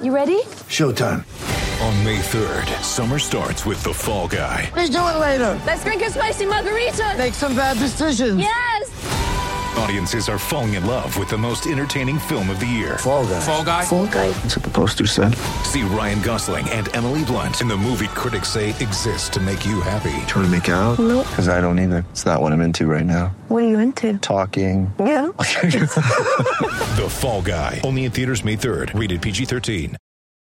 You ready? Showtime. On May 3rd, summer starts with The Fall Guy. Let's do it later. Let's drink a spicy margarita. Make some bad decisions. Yes. Audiences are falling in love with the most entertaining film of the year. Fall Guy. Fall Guy? Fall Guy. That's what the poster said. See Ryan Gosling and Emily Blunt in the movie critics say exists to make you happy. Trying to make it out? Nope. Because I don't either. It's not what I'm into right now. What are you into? Talking. Yeah. The Fall Guy. Only in theaters May 3rd. Rated PG-13.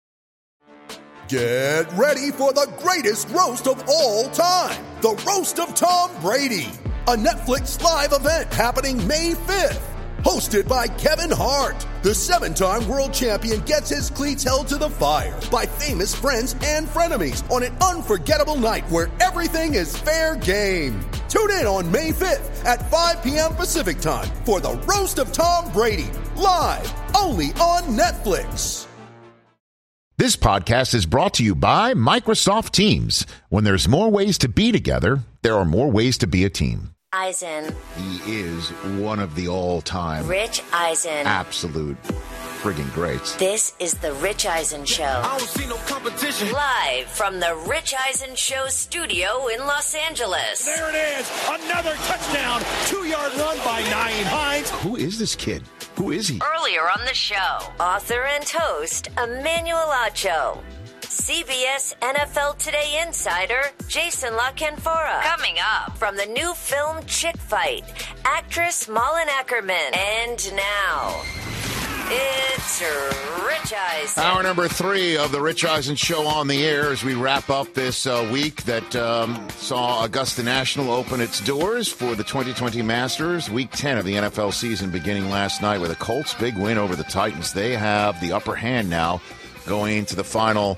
Get ready for the greatest roast of all time. The Roast of Tom Brady. A Netflix live event happening May 5th. Hosted by Kevin Hart. The 7-time world champion gets his cleats held to the fire by famous friends and frenemies on an unforgettable night where everything is fair game. Tune in on May 5th at 5 p.m. Pacific time for the Roast of Tom Brady. Live only on Netflix. This podcast is brought to you by Microsoft Teams. When there's more ways to be together, there are more ways to be a team. Eisen. He is one of the all-time Rich Eisen. absolute friggin' greats. This is the Rich Eisen Show. I don't see no competition. Live from the Rich Eisen Show studio in Los Angeles. There it is. Another touchdown. 2-yard run by Nyheim Hines. Who is this kid? Who is he? Earlier on the show, author and host Emmanuel Acho. CBS NFL Today insider Jason La Canfora. Coming up from the new film Chick Fight, actress Malin Ackerman. And now, it's Rich Eisen. Hour number 3 of the Rich Eisen Show on the air as we wrap up this week that saw Augusta National open its doors for the 2020 Masters. Week 10 of the NFL season beginning last night with a Colts big win over the Titans. They have the upper hand now going into the final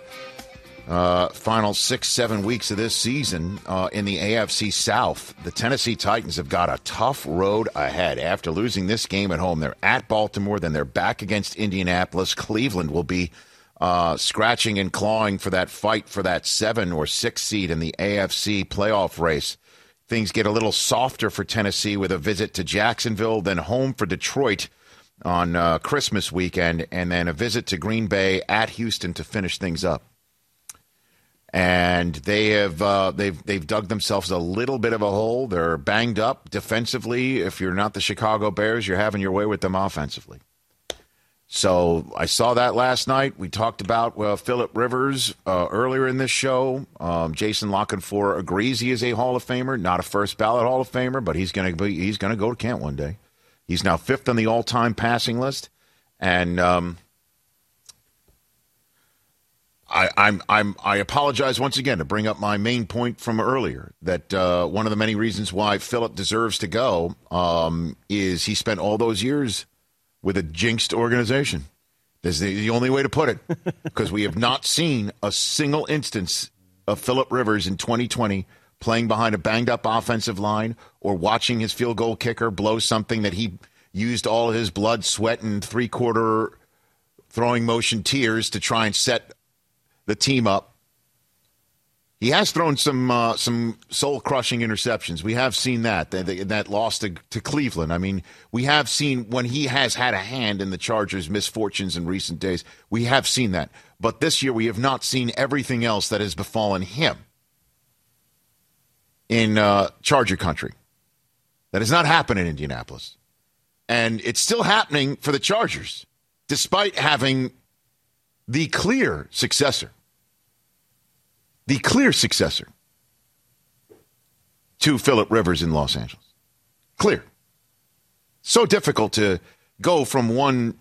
6-7 weeks of this season in the AFC South. The Tennessee Titans have got a tough road ahead. After losing this game at home, they're at Baltimore, then they're back against Indianapolis. Cleveland will be scratching and clawing for that fight for that 7 or 6 seed in the AFC playoff race. Things get a little softer for Tennessee with a visit to Jacksonville, then home for Detroit on Christmas weekend, and then a visit to Green Bay at Houston to finish things up. And they have they've dug themselves a little bit of a hole. They're banged up defensively. If you're not the Chicago Bears, you're having your way with them offensively. So I saw that last night. We talked about Phillip Rivers earlier in this show. Jason La Canfora agrees he is a Hall of Famer, not a first ballot Hall of Famer, but he's going to go to Kent one day. He's now 5th on the all-time passing list, and I apologize once again to bring up my main point from earlier that one of the many reasons why Phillip deserves to go is he spent all those years with a jinxed organization. That's the only way to put it, because we have not seen a single instance of Phillip Rivers in 2020 playing behind a banged-up offensive line or watching his field goal kicker blow something that he used all his blood, sweat, and three-quarter throwing motion tears to try and set the team up. He has thrown some soul-crushing interceptions. We have seen that loss to Cleveland. I mean, we have seen when he has had a hand in the Chargers' misfortunes in recent days. We have seen that. But this year we have not seen everything else that has befallen him in Charger country. That has not happened in Indianapolis. And it's still happening for the Chargers, despite having the clear successor to Phillip Rivers in Los Angeles. Clear. So difficult to go from one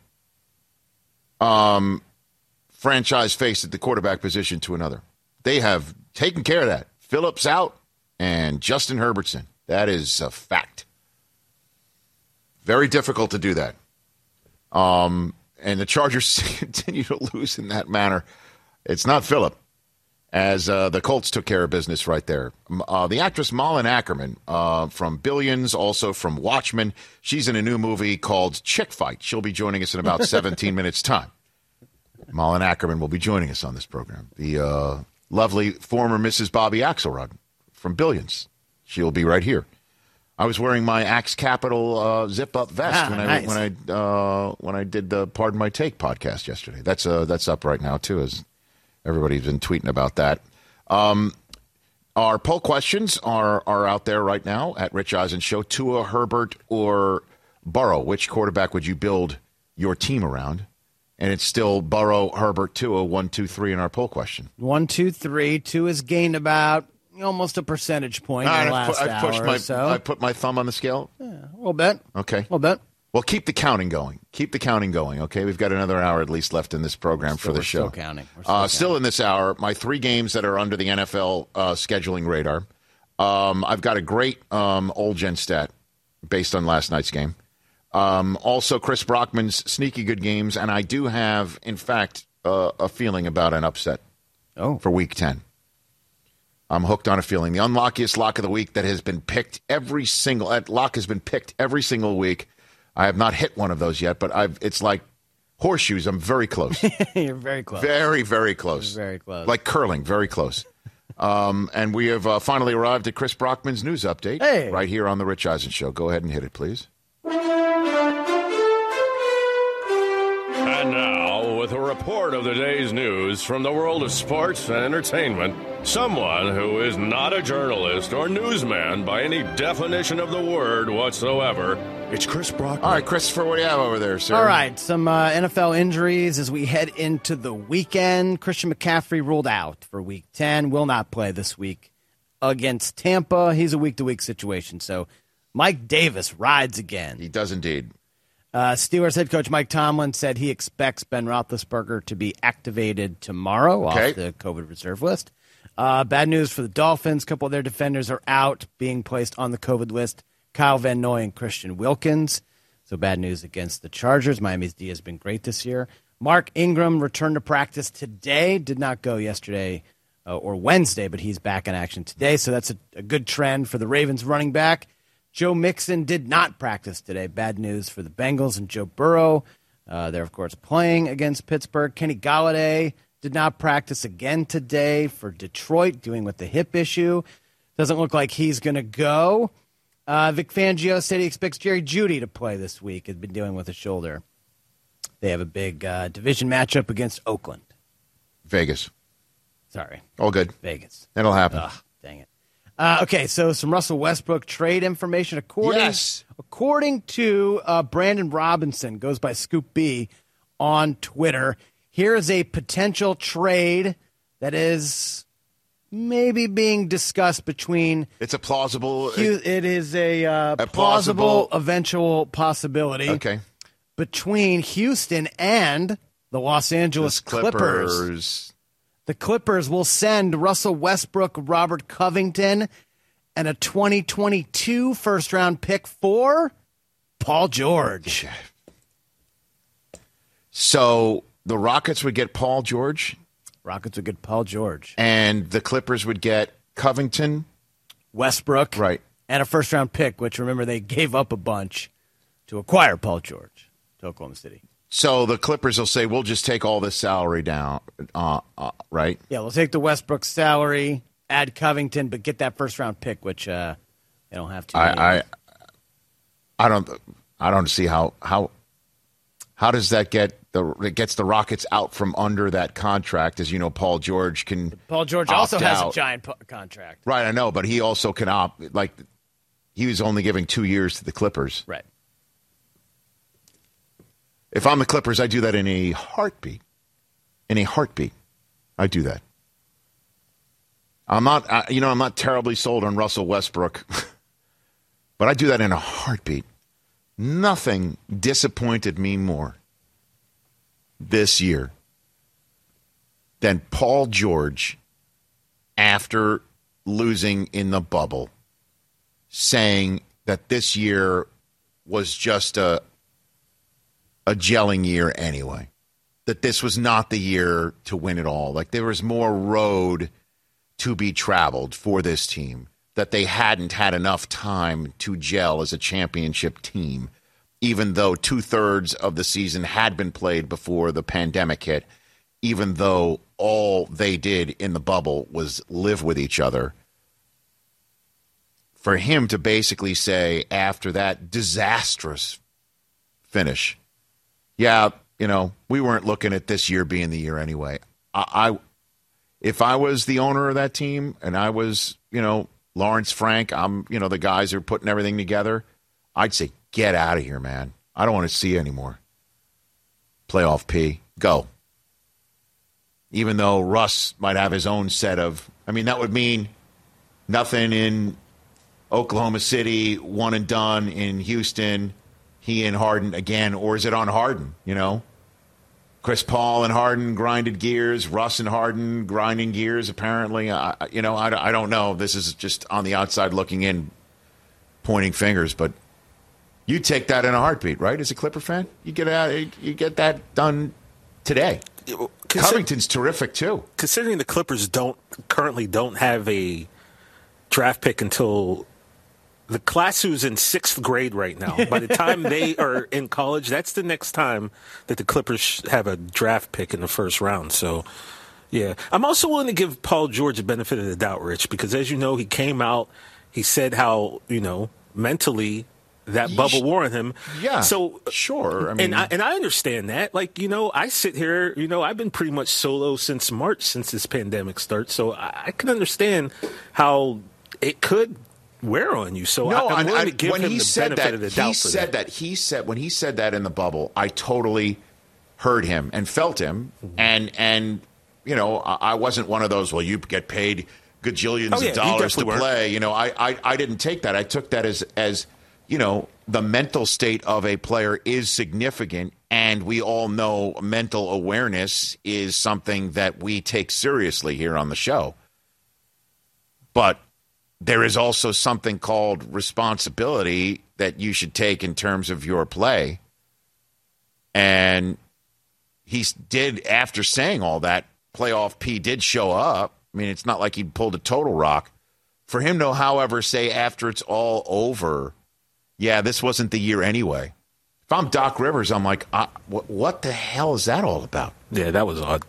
franchise face at the quarterback position to another. They have taken care of that. Phillips out and Justin Herbert's in. That is a fact. Very difficult to do that. And the Chargers continue to lose in that manner. It's not Phillip, as the Colts took care of business right there. The actress Malin Ackerman from Billions, also from Watchmen, she's in a new movie called Chick Fight. She'll be joining us in about 17 minutes' time. Malin Ackerman will be joining us on this program. The lovely former Mrs. Bobby Axelrod from Billions. She'll be right here. I was wearing my Axe Capital zip-up vest nice. when I did the Pardon My Take podcast yesterday. That's up right now too, as everybody's been tweeting about that. Our poll questions are out there right now at Rich Eisen Show. Tua, Herbert, or Burrow? Which quarterback would you build your team around? And it's still Burrow, Herbert, Tua, 1, 2, 3 in our poll question. 1, 2, 3. Tua's gained about almost a percentage point in the last hour or so. I put my thumb on the scale? Yeah, a little bit. Okay. A little bit. Well, keep the counting going. Okay? We've got another hour at least left in this program for the show. We're still counting. Still in this hour, my 3 games that are under the NFL scheduling radar. I've got a great old gen stat based on last night's game. Also, Chris Brockman's sneaky good games, and I do have, in fact, a feeling about an upset for Week 10. I'm hooked on a feeling. The unlockiest lock of the week that has been picked lock has been picked every single week. I have not hit one of those yet, but it's like horseshoes. I'm very close. You're very close. Very, very close. You're very close. Like curling, very close. And we have finally arrived at Chris Brockman's news update right here on The Rich Eisen Show. Go ahead and hit it, please. And now, with a report of the day's news from the world of sports and entertainment, someone who is not a journalist or newsman by any definition of the word whatsoever, it's Chris Brockman. All right, Christopher, what do you have over there, sir? All right, some NFL injuries as we head into the weekend. Christian McCaffrey ruled out for Week 10, will not play this week against Tampa. He's a week-to-week situation, so Mike Davis rides again. He does indeed. Steelers head coach Mike Tomlin said he expects Ben Roethlisberger to be activated tomorrow off the COVID reserve list. Bad news for the Dolphins. A couple of their defenders are out, being placed on the COVID list. Kyle Van Noy and Christian Wilkins. So bad news against the Chargers. Miami's D has been great this year. Mark Ingram returned to practice today. Did not go yesterday or Wednesday, but he's back in action today. So that's a good trend for the Ravens running back. Joe Mixon did not practice today. Bad news for the Bengals and Joe Burrow. They're, of course, playing against Pittsburgh. Kenny Golladay did not practice again today for Detroit, dealing with the hip issue. Doesn't look like he's going to go. Vic Fangio said he expects Jerry Jeudy to play this week. He's been dealing with a shoulder. They have a big division matchup against Oakland. Vegas. Sorry. All good. Vegas. That'll happen. Ugh, dang it. Okay, so some Russell Westbrook trade information. According to Brandon Robinson, goes by Scoop B on Twitter, here is a potential trade that is maybe being discussed between. It's a plausible. It is a plausible eventual possibility. Okay. Between Houston and the Los Angeles Clippers. The Clippers will send Russell Westbrook, Robert Covington, and a 2022 first-round pick for Paul George. So the Rockets would get Paul George? Rockets would get Paul George. And the Clippers would get Covington? Westbrook. Right. And a first-round pick, which, remember, they gave up a bunch to acquire Paul George to Oklahoma City. So the Clippers will say, we'll just take all this salary down, right? Yeah, we'll take the Westbrook salary, add Covington, but get that first-round pick, which they don't have to. I don't see how does that it gets the Rockets out from under that contract. As you know, Paul George also has a giant contract. Right, I know, but he also can opt, like, he was only giving 2 years to the Clippers. Right. If I'm the Clippers, I do that in a heartbeat. In a heartbeat, I do that. I'm not terribly sold on Russell Westbrook, but I do that in a heartbeat. Nothing disappointed me more this year than Paul George, after losing in the bubble, saying that this year was just a gelling year anyway, that this was not the year to win it all. Like, there was more road to be traveled for this team, that they hadn't had enough time to gel as a championship team, even though 2/3 of the season had been played before the pandemic hit, even though all they did in the bubble was live with each other for him to basically say after that disastrous finish, yeah, we weren't looking at this year being the year anyway. If I was the owner of that team and I was, Lawrence Frank, I'm, the guys who are putting everything together, I'd say, get out of here, man. I don't want to see you anymore. Playoff P, go. Even though Russ might have his own set of, that would mean nothing in Oklahoma City, one and done in Houston, he and Harden again, or is it on Harden, Chris Paul and Harden grinded gears, Russ and Harden grinding gears, apparently. I don't know. This is just on the outside looking in, pointing fingers, but you take that in a heartbeat, right? As a Clipper fan, you get that done today. Covington's terrific too. Considering the Clippers currently don't have a draft pick until the class who's in 6th grade right now. By the time they are in college, that's the next time that the Clippers have a draft pick in the first round. So, yeah. I'm also willing to give Paul George the benefit of the doubt, Rich, because as you know, he came out, he said how, mentally that bubble wore on him. Yeah. So sure. And I understand that. I sit here, I've been pretty much solo since March, since this pandemic starts. So I can understand how it could wear on you. So I'm willing to give him the benefit of the doubt for that. When he said that in the bubble, I totally heard him and felt him. And I wasn't one of those, well, you get paid gajillions of dollars to play. I didn't take that. I took that as the mental state of a player is significant, and we all know mental awareness is something that we take seriously here on the show. But there is also something called responsibility that you should take in terms of your play. And he did, after saying all that, playoff P did show up. It's not like he pulled a total rock. For him to, however, say after it's all over, yeah, this wasn't the year anyway. If I'm Doc Rivers, I'm like, what the hell is that all about? Yeah, that was odd.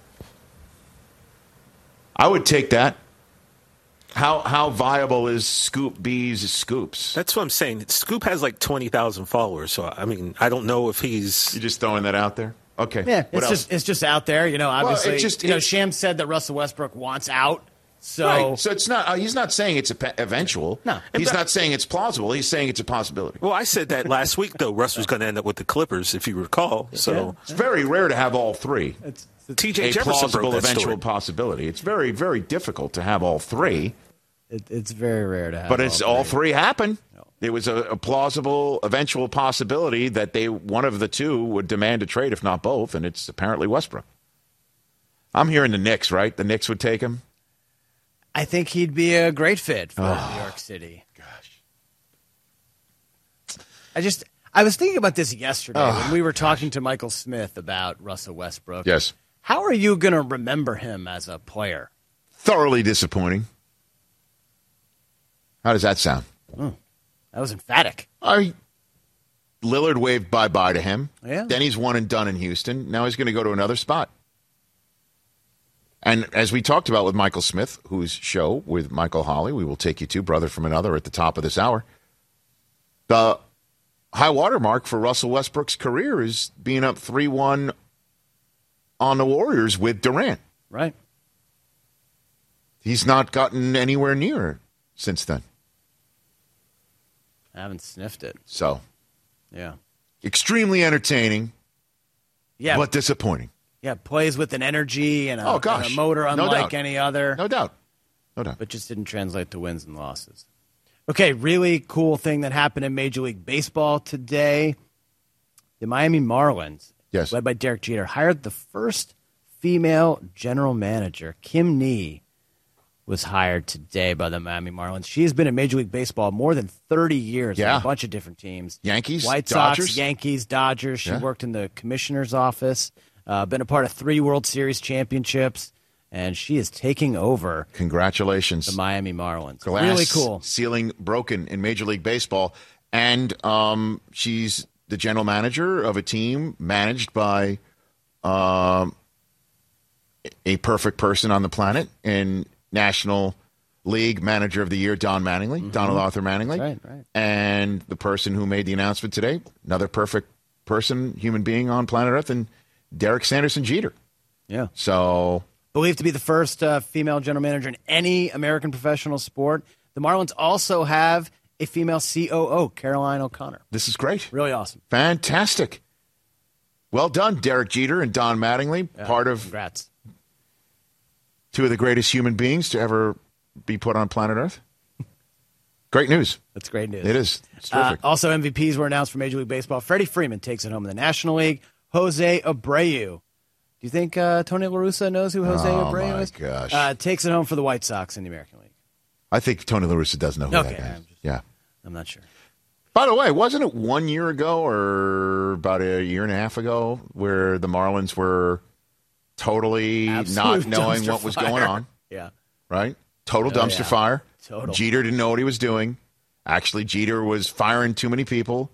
I would take that. How viable is Scoop B's scoops? That's what I'm saying. Scoop has 20,000 followers, so I don't know if he's. You're just throwing that out there. Okay. Yeah, it's just out there. Obviously, Shams said that Russell Westbrook wants out. So, right. So it's not. He's not saying it's eventual. No, he's not saying it's plausible. He's saying it's a possibility. Well, I said that last week, though. Russ was going to end up with the Clippers, if you recall. So it's very rare to have all three. It's T.J. Jefferson plausible eventual possibility. It's very, very difficult to have all three. It's very rare to have. But it's all three happen. No. It was a plausible eventual possibility that one of the two would demand a trade, if not both, and it's apparently Westbrook. I'm hearing the Knicks, right? The Knicks would take him. I think he'd be a great fit for New York City. Gosh. I was thinking about this yesterday when we were talking to Michael Smith about Russell Westbrook. Yes. How are you going to remember him as a player? Thoroughly disappointing. How does that sound? Oh, that was emphatic. Lillard waved bye-bye to him. Yeah. Then he's one and done in Houston. Now he's going to go to another spot. And as we talked about with Michael Smith, whose show with Michael Holley, we will take you to, Brother from Another, at the top of this hour, the high water mark for Russell Westbrook's career is being up 3-1 on the Warriors with Durant. Right. He's not gotten anywhere near since then. I haven't sniffed it. So, yeah. Extremely entertaining, yeah, but disappointing. Yeah, plays with an energy and a motor unlike any other. No doubt. No doubt. But just didn't translate to wins and losses. Okay, really cool thing that happened in Major League Baseball today. The Miami Marlins, yes, led by Derek Jeter, hired the first female general manager. Kim Nee was hired today by the Miami Marlins. She's been in Major League Baseball more than 30 years on a bunch of different teams. Yankees, White Dodgers. Sox, Yankees, Dodgers. She worked in the commissioner's office, been a part of 3 World Series championships, and she is taking over. Congratulations. The Miami Marlins. Glass really cool. Ceiling broken in Major League Baseball. And she's the general manager of a team managed by a perfect person on the planet in National League Manager of the Year, Don Mattingly, Donald Arthur Mattingly. Right. And the person who made the announcement today, another perfect person, human being on planet Earth, and Derek Sanderson Jeter. Yeah. So, believed to be the first female general manager in any American professional sport. The Marlins also have a female COO, Caroline O'Connor. This is great. Really awesome. Fantastic. Well done, Derek Jeter and Don Mattingly, part of congrats. Two of the greatest human beings to ever be put on planet Earth. Great news. That's great news. It is. It's terrific. Also, MVPs were announced for Major League Baseball. Freddie Freeman takes it home in the National League. Jose Abreu. Do you think Tony La Russa knows who Jose Abreu is? Oh, my gosh. Takes it home for the White Sox in the American League. I think Tony La Russa does know who that guy is. I'm not sure. By the way, wasn't it 1 year ago or about a year and a half ago where the Marlins were totally not knowing what was going on? Yeah. Right? Total dumpster fire. Total. Jeter didn't know what he was doing. Actually, Jeter was firing too many people.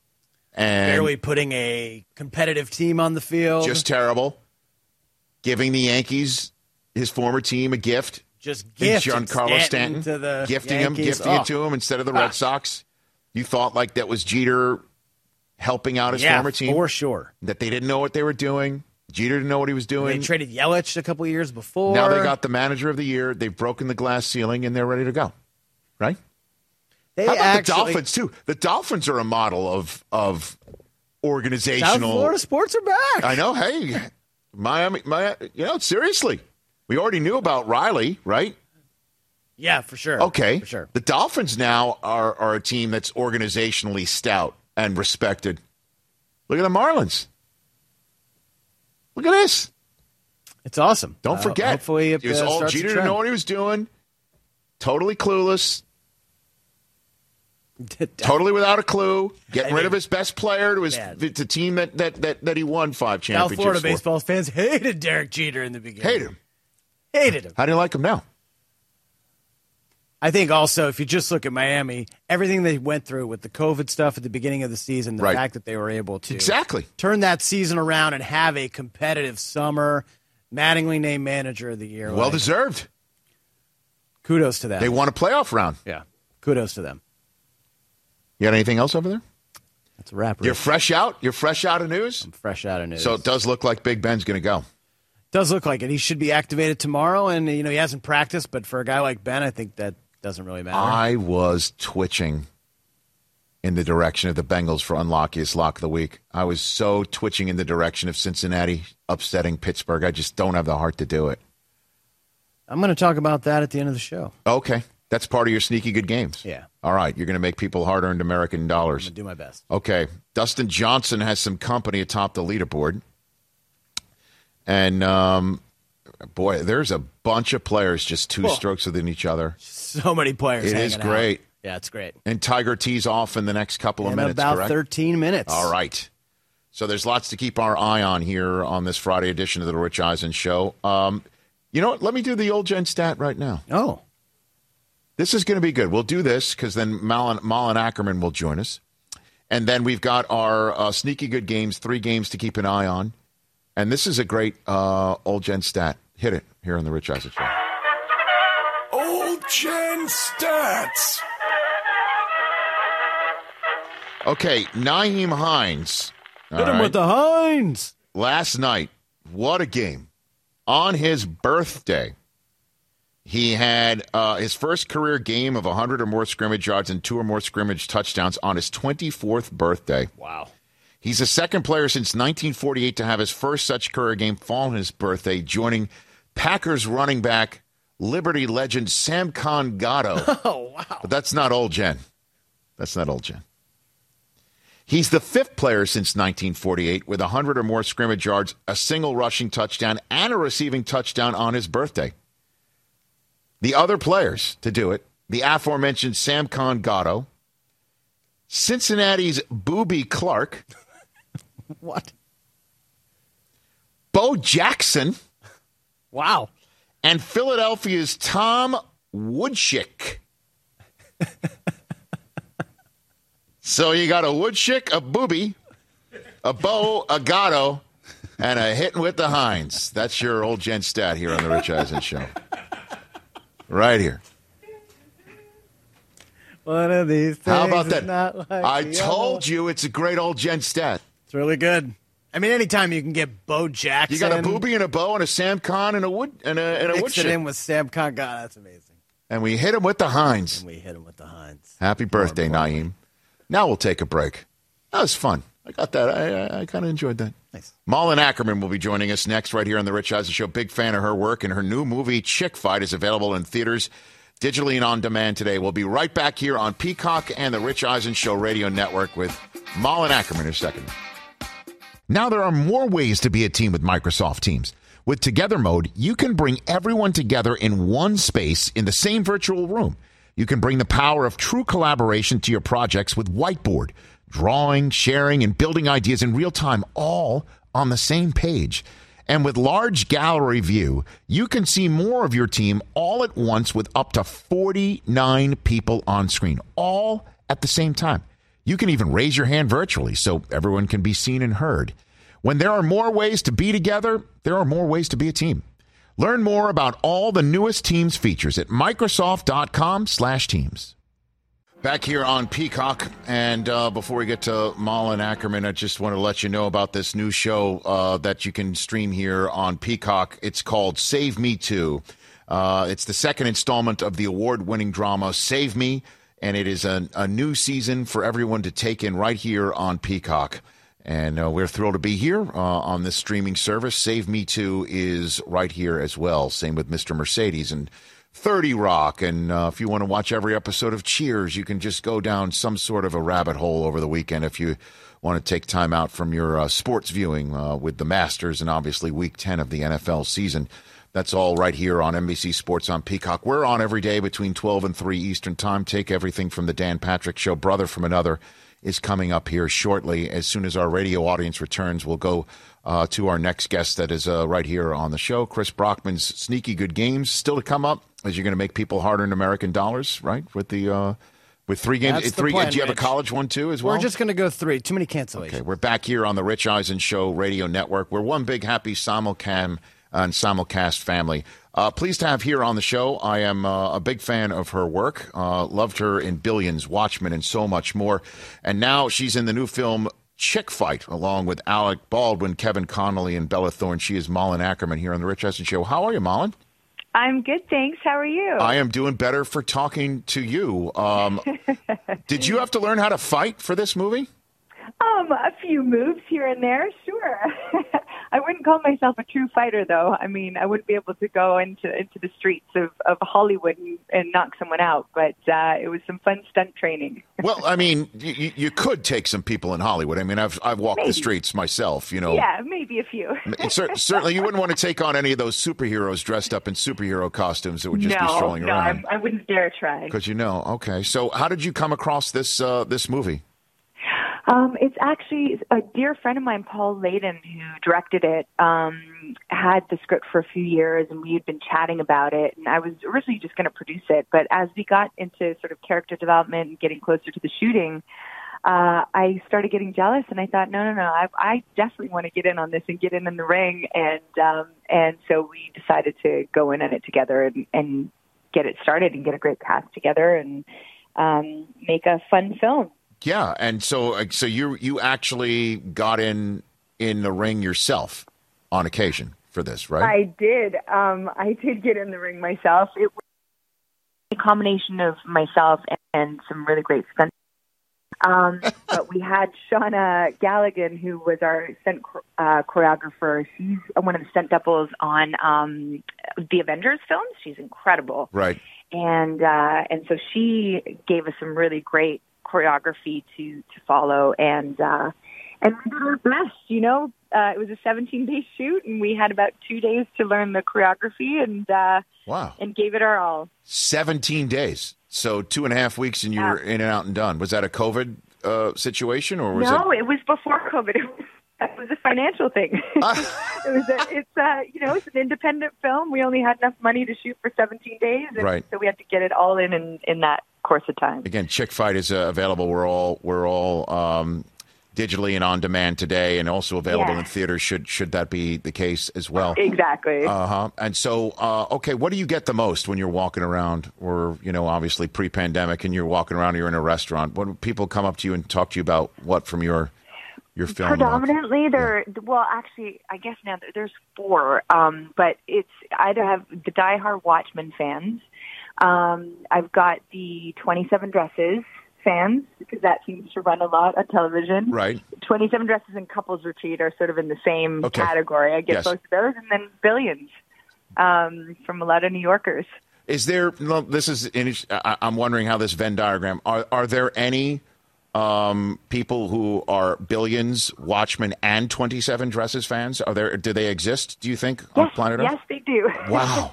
And barely putting a competitive team on the field. Just terrible. Giving the Yankees, his former team, a gift. Just gift. Giancarlo Stanton. To the gifting Yankees. it to him instead of the Red Sox. You thought like that was Jeter helping out his former team? For sure. That they didn't know what they were doing. Jeter didn't know what he was doing. They traded Yelich a couple of years before. Now they got the Manager of the Year. They've broken the glass ceiling, and they're ready to go. Right? How about the Dolphins, too? The Dolphins are a model of organizational. South Florida sports are back. I know. Hey, Miami, seriously. We already knew about Riley, right? Yeah, for sure. Okay. For sure. The Dolphins now are a team that's organizationally stout and respected. Look at the Marlins. Look at this. It's awesome. Don't forget. Hopefully it was all Jeter didn't know what he was doing. Totally clueless. Totally without a clue. Getting rid of his best player to the team that he won 5 championships South Florida for. baseball fans hated Derek Jeter in the beginning. Hated him. How do you like him now? I think also, if you just look at Miami, everything they went through with the COVID stuff at the beginning of the season, the fact that they were able to turn that season around and have a competitive summer, Mattingly named Manager of the Year. Well deserved. Kudos to them. They won a playoff round. Yeah. Kudos to them. You got anything else over there? That's a wrap. You're fresh out? You're fresh out of news? I'm fresh out of news. So it does look like Big Ben's going to go. Does look like it. He should be activated tomorrow, and he hasn't practiced, but for a guy like Ben, I think that doesn't really matter. I was twitching in the direction of the Bengals for unlockiest lock of the week. I was so twitching in the direction of Cincinnati upsetting Pittsburgh. I just don't have the heart to do it. I'm going to talk about that at the end of the show. Okay. That's part of your sneaky good games. Yeah. All right. You're going to make people hard-earned American dollars. I'm going to do my best. Okay. Dustin Johnson has some company atop the leaderboard. And, boy, there's a bunch of players just two strokes within each other. So many players. It is great. Out. Yeah, it's great. And Tiger tees off in the next couple of minutes, about correct? 13 minutes. All right. So there's lots to keep our eye on here on this Friday edition of the Rich Eisen Show. You know what? Let me do the old gen stat right now. Oh. This is going to be good. We'll do this because then Malin Ackerman will join us. And then we've got our sneaky good games, 3 games to keep an eye on. And this is a great old gen stat. Hit it here on the Rich Eisen Show. Old gen stats. Okay, Nyheim Hines. Hit him with the Hines. Last night, what a game. On his birthday, he had his first career game of 100 or more scrimmage yards and 2 or more scrimmage touchdowns on his 24th birthday. Wow. He's the second player since 1948 to have his first such career game fall on his birthday, joining Packers running back, Liberty legend Samkon Gatto. Oh, wow. But that's not old gen. That's not old gen. He's the 5th player since 1948 with 100 or more scrimmage yards, a single rushing touchdown, and a receiving touchdown on his birthday. The other players to do it, the aforementioned Samkon Gatto, Cincinnati's Boobie Clark. What? Bo Jackson. Wow. And Philadelphia's Tom Woodschick. So you got a Woodschick, a Boobie, a Bo, a Gatto, and a hitting with the Hines. That's your old gen stat here on the Rich Eisen Show. Right here. One of these things. How about is that? Not like I the told other. you it's a great old gent stat. It's really good. I mean, anytime you can get Bo Jackson. You got a Boobie and a Bo and a Sam Kahn and a wood and a wood mix it in with Sam Kahn. God, that's amazing. And we hit him with the Heinz. Happy birthday, Naeem. Now we'll take a break. That was fun. I got that. I kind of enjoyed that. Nice. Malin Ackerman will be joining us next right here on The Rich Eisen Show. Big fan of her work, and her new movie, Chick Fight, is available in theaters, digitally and on demand today. We'll be right back here on Peacock and The Rich Eisen Show Radio Network with Malin Ackerman in a second. Now there are more ways to be a team with Microsoft Teams. With Together Mode, you can bring everyone together in one space in the same virtual room. You can bring the power of true collaboration to your projects with Whiteboard, drawing, sharing, and building ideas in real time, all on the same page. And with Large Gallery View, you can see more of your team all at once with up to 49 people on screen, all at the same time. You can even raise your hand virtually so everyone can be seen and heard. When there are more ways to be together, there are more ways to be a team. Learn more about all the newest Teams features at Microsoft.com/Teams. Back here on Peacock, and before we get to Malin Ackerman, I just want to let you know about this new show that you can stream here on Peacock. It's called Save Me Too. It's the second installment of the award-winning drama Save Me, and it is a new season for everyone to take in right here on Peacock. And we're thrilled to be here on this streaming service. Save Me Too is right here as well. Same with Mr. Mercedes and 30 Rock. And if you want to watch every episode of Cheers, you can just go down some sort of a rabbit hole over the weekend if you want to take time out from your sports viewing with the Masters and obviously Week 10 of the NFL season. That's all right here on NBC Sports on Peacock. We're on every day between 12 and 3 Eastern Time. Take everything from the Dan Patrick Show. Brother from Another is coming up here shortly. As soon as our radio audience returns, we'll go to our next guest that is right here on the show. Chris Brockman's Sneaky Good Games still to come up as you're going to make people hard-earned American dollars, right? With the with 3 games. That's the plan, do you have a college one too as well? We're just going to go 3. Too many cancellations. Okay, we're back here on the Rich Eisen Show Radio Network. We're one big happy simulcam and simulcast family. Pleased to have here on the show. I am a big fan of her work. Loved her in Billions, Watchmen, and so much more. And now she's in the new film Chick Fight, along with Alec Baldwin, Kevin Connolly, and Bella Thorne. She is Malin Ackerman here on the Rich Eisen Show. How are you, Malin? I'm good, thanks. How are you? I am doing better for talking to you. Did you have to learn how to fight for this movie? A few moves here and there, sure. I wouldn't call myself a true fighter, though. I mean, I wouldn't be able to go into the streets of Hollywood and knock someone out, but it was some fun stunt training. Well, I mean, you could take some people in Hollywood. I mean, I've walked the streets myself, you know. Yeah, maybe a few. Certainly, you wouldn't want to take on any of those superheroes dressed up in superhero costumes that would just be strolling around. No, I wouldn't dare try. Because okay. So how did you come across this movie? It's actually a dear friend of mine, Paul Layden, who directed it, had the script for a few years, and we had been chatting about it. And I was originally just going to produce it, but as we got into sort of character development and getting closer to the shooting, I started getting jealous, and I thought, no, I definitely want to get in on this and get in the ring. And so we decided to go in on it together and get it started and get a great cast together and make a fun film. Yeah, and so you actually got in the ring yourself on occasion for this, right? I did. I did get in the ring myself. It was a combination of myself and some really great stunts. But we had Shauna Galligan, who was our stunt choreographer. She's one of the stunt doubles on the Avengers films. She's incredible. Right. And so she gave us some really great choreography to follow, and we did our best. It was a 17-day shoot, and we had about 2 days to learn the choreography, and wow, and gave it our all. 17 days, so 2.5 weeks, and you were in and out and done. Was that a COVID situation, or was No, it was before COVID. It was a financial thing. It's an independent film. We only had enough money to shoot for 17 days, and right. So we had to get it all in that course of time. Again, Chick Fight is available. We're all digitally and on demand today, and also available in theaters. Should that be the case as well? Exactly. And so, okay, what do you get the most when you're walking around, or obviously pre-pandemic, and you're walking around, you're in a restaurant? What do people come up to you and talk to you about? What from your film? Predominantly, actually, I guess now there's 4, but it's either have the diehard Watchmen fans. I've got the 27 Dresses fans, because that seems to run a lot on television. Right. 27 Dresses and Couples Retreat are sort of in the same category. I get both of those, and then Billions from a lot of New Yorkers. Is there? No, this is. I'm wondering how this Venn diagram. Are there any people who are Billions, Watchmen, and 27 Dresses fans? Do they exist? Do you think on planet Earth? Yes, they do. Wow.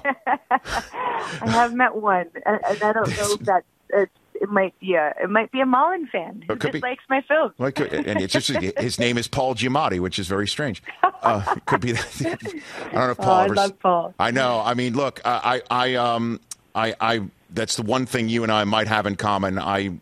I have met one, and I don't know if that's. It might be a Mullen fan who just likes my film. And it's just his name is Paul Giamatti, which is very strange. It could be that. I don't know if Paul. I love Paul. I know. I mean, look, I that's the one thing you and I might have in common. I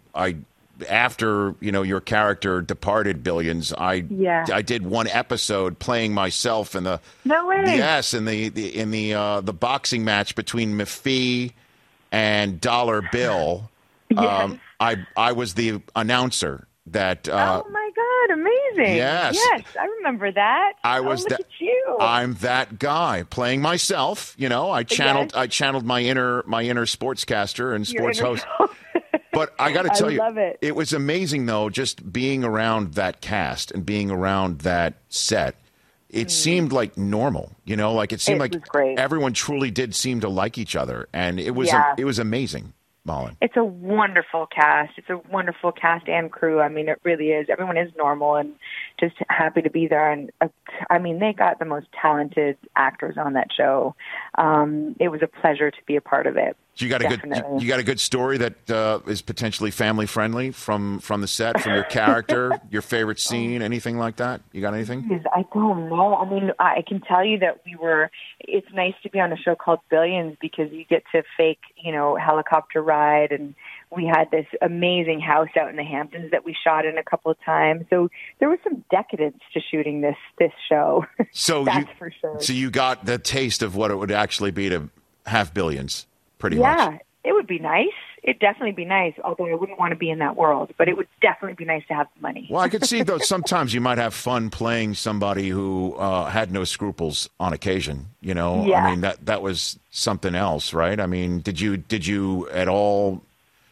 after your character departed Billions, I did one episode playing myself in the no way. Yes, in the boxing match between Mafee and Dollar Bill. Yes. I was the announcer that. Oh my God! Amazing. Yes, I remember that. Look at you. I'm that guy playing myself. I channeled my inner sportscaster and sports host. But I got to tell you, it was amazing though, just being around that cast and being around that set. It seemed like normal, like it seemed like everyone truly did seem to like each other, and it was amazing. Mullen. It's a wonderful cast. It's a wonderful cast and crew. I mean, it really is. Everyone is normal and just happy to be there. And they got the most talented actors on that show. It was a pleasure to be a part of it. You got a good story that is potentially family friendly from the set, from your character, your favorite scene, anything like that? You got anything? I don't know. I mean, I can tell you that it's nice to be on a show called Billions because you get to fake, helicopter ride, and we had this amazing house out in the Hamptons that we shot in a couple of times. So there was some decadence to shooting this show. So that's for sure. So you got the taste of what it would actually be to have Billions. Pretty much. Yeah, it would be nice. It'd definitely be nice, although I wouldn't want to be in that world. But it would definitely be nice to have the money. Well, I could see, though, sometimes you might have fun playing somebody who had no scruples on occasion. Yeah. I mean, that was something else, right? I mean, did you at all,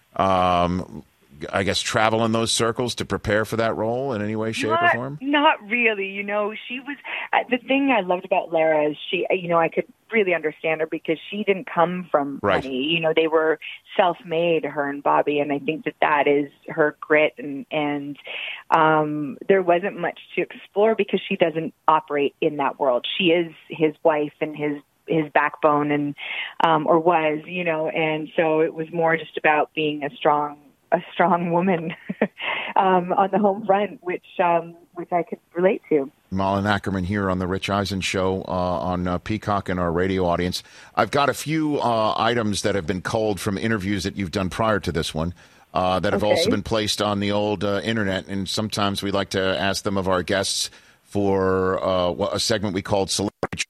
I guess, travel in those circles to prepare for that role in any way, shape, or form? Not really. She was the thing I loved about Lara is she. I could really understand her because she didn't come from money. They were self-made, her and Bobby, and I think that is her grit. And there wasn't much to explore because she doesn't operate in that world. She is his wife and his backbone, and or was, and so it was more just about being a strong woman on the home front, which I could relate to. Malin Akerman here on the Rich Eisen Show on Peacock and our radio audience. I've got a few items that have been culled from interviews that you've done prior to this one that have also been placed on the old internet, and sometimes we like to ask them of our guests for a segment we called Celebrity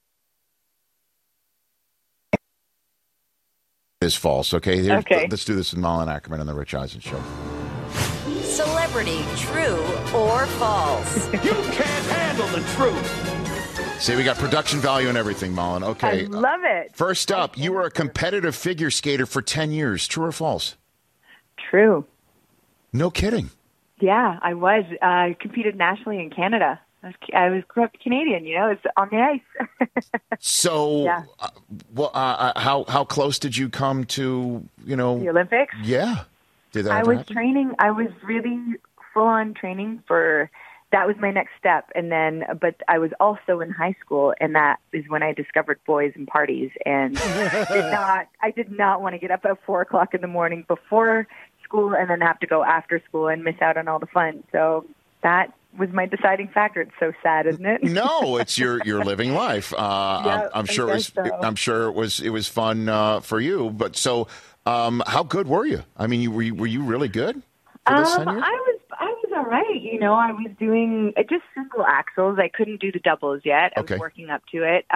is false. Okay, let's do this with Malin Akerman on the Rich Eisen Show. Celebrity, true or false? You can't handle the truth. See, we got production value and everything, Malin. Okay. I love it. First up, you were a competitive figure skater for 10 years. True or false? True. No kidding. Yeah, I was. I competed nationally in Canada. I grew up Canadian, it's on the ice. So, how close did you come to, the Olympics? Yeah. Did that I ever was happen? training. I was really full-on training that was my next step. And then, but I was also in high school, and that is when I discovered boys and parties, and I did not want to get up at 4:00 in the morning before school and then have to go after school and miss out on all the fun. So that was my deciding factor. It's so sad, isn't it? No, it's your living life. I'm sure it was fun for you. But how good were you? I mean, were you really good for this 10 years? I was all right. You know, I was doing just single axles. I couldn't do the doubles yet. I was working up to it.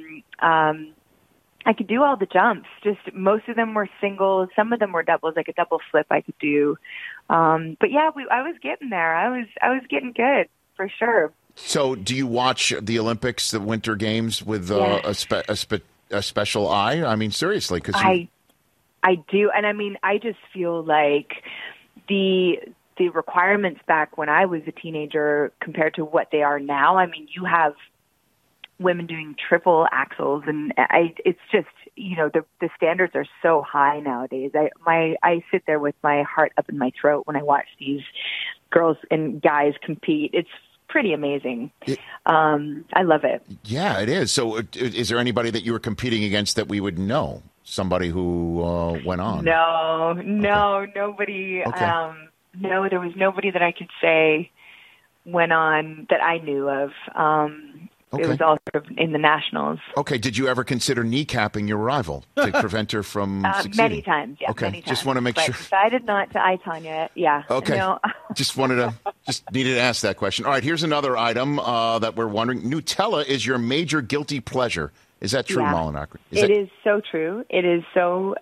I could do all the jumps. Just most of them were singles. Some of them were doubles, like a double flip I could do. But yeah, I was getting there. I was getting good for sure. So, do you watch the Olympics, the Winter Games, with a special eye? I mean, seriously, because I do, and I mean, I just feel like the requirements back when I was a teenager compared to what they are now. I mean, you have women doing triple axles, and it's just, you know, the standards are so high nowadays. I sit there with my heart up in my throat when I watch these girls and guys compete. It's pretty amazing. I love it. Yeah, it is. So is there anybody that you were competing against that we would know? Somebody who went on? No, nobody. Okay. No, there was nobody that I could say went on that I knew of. It was all sort of in the nationals. Okay. Did you ever consider kneecapping your rival to prevent her from succeeding? Many times, yeah. Okay. Many times. Just want to make sure. Decided not to eye Tanya. Yeah. Okay. No. just needed to ask that question. All right. Here's another item that we're wondering. Nutella is your major guilty pleasure. Is that true, Malin Ackerman? It is so true. It is so.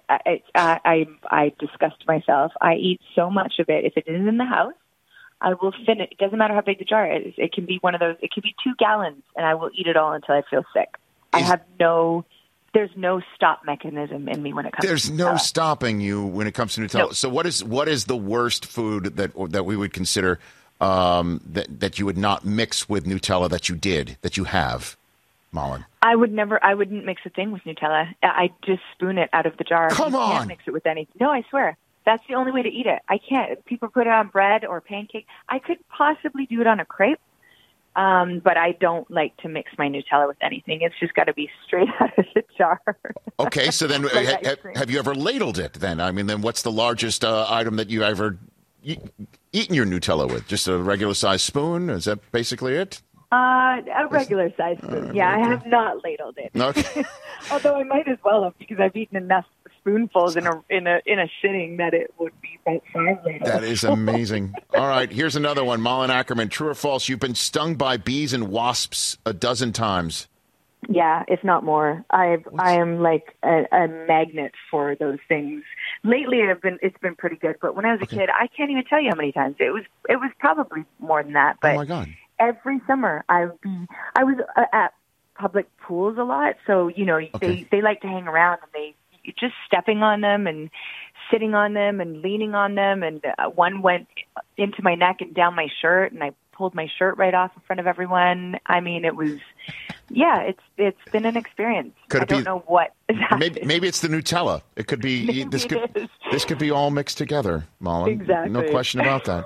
I disgust myself. I eat so much of it. If it is in the house, I will finish. It doesn't matter how big the jar is. It can be one of those. It can be 2 gallons, and I will eat it all until I feel sick. There's no stop mechanism in me when it comes. There's to no Nutella. stopping you when it comes to Nutella. Nope. So what is the worst food that we would consider that you would not mix with Nutella that you have, Malin? I wouldn't mix a thing with Nutella. I just spoon it out of the jar. Come on. You can't mix it with anything. No, I swear. That's the only way to eat it. I can't. People put it on bread or pancake. I could possibly do it on a crepe, but I don't like to mix my Nutella with anything. It's just got to be straight out of the jar. Okay, so then have you ever ladled it then? I mean, then what's the largest item that you ever eaten your Nutella with? Just a regular size spoon? Is that basically it? A regular size spoon. Yeah, I have not ladled it. Okay. Although I might as well have, because I've eaten enough spoonfuls in a sitting that it would be about 5 ladles. That is amazing. All right, here's another one. Malin Ackerman, true or false? You've been stung by bees and wasps a dozen times. Yeah, if not more. I am like a magnet for those things. Lately, it's been pretty good. But when I was a kid, I can't even tell you how many times. It was probably more than that. But oh my God. Every summer, I was at public pools a lot, so you know they like to hang around, and they just stepping on them and sitting on them and leaning on them, and one went into my neck and down my shirt, and I pulled my shirt right off in front of everyone. I mean, it was, it's been an experience. I don't know what. Maybe it's the Nutella. It could be this could be all mixed together, Malin. Exactly. No question about that.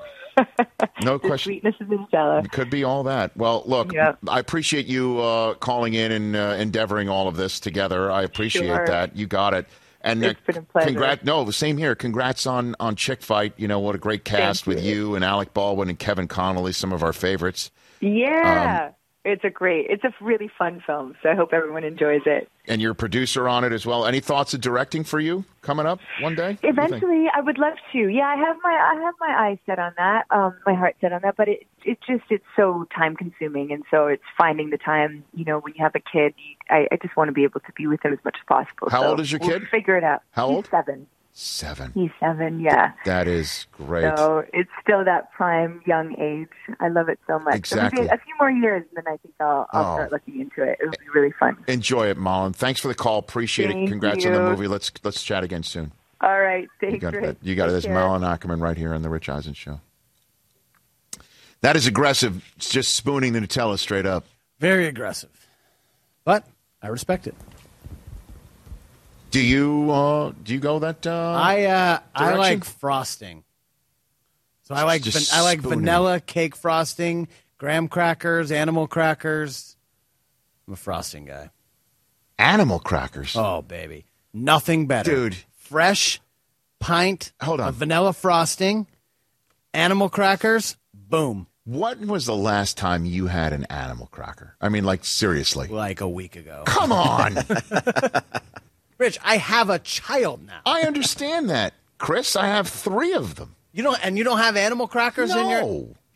No question. Sweetness of Nutella. It could be all that. Well, look, Yep. I appreciate you calling in and endeavoring all of this together. I appreciate that. You got it. And it's been a pleasure. No, same here. Congrats on Chick Fight. You know, what a great cast with you and Alec Baldwin and Kevin Connolly, some of our favorites. Yeah. It's a really fun film, so I hope everyone enjoys it. And you're a producer on it as well. Any thoughts of directing for you coming up one day? Eventually, I would love to. Yeah, I have my eyes set on that, my heart set on that. But it's so time consuming, and so it's finding the time. You know, when you have a kid, I just want to be able to be with him as much as possible. How old is your kid? We'll figure it out. How old? He's 7. 7. He's 7, yeah. That is great. So it's still that prime young age. I love it so much. Exactly. A few more years, and then I think I'll start looking into it. It'll be really fun. Enjoy it, Malin. Thanks for the call. Appreciate it. Congrats on the movie. Let's chat again soon. All right. Thanks, Rich. You got it. There's Malin Ackerman right here on the Rich Eisen Show. That is aggressive. It's just spooning the Nutella straight up. Very aggressive. But I respect it. Do you go that I like frosting. So I like vanilla cake frosting, graham crackers, animal crackers. I'm a frosting guy. Animal crackers? Oh, baby. Nothing better. Dude. Fresh pint of vanilla frosting, animal crackers, boom. When was the last time you had an animal cracker? I mean, like, seriously. Like a week ago. Come on. Rich, I have a child now. I understand that. Chris, I have 3 of them. You don't have animal crackers in your...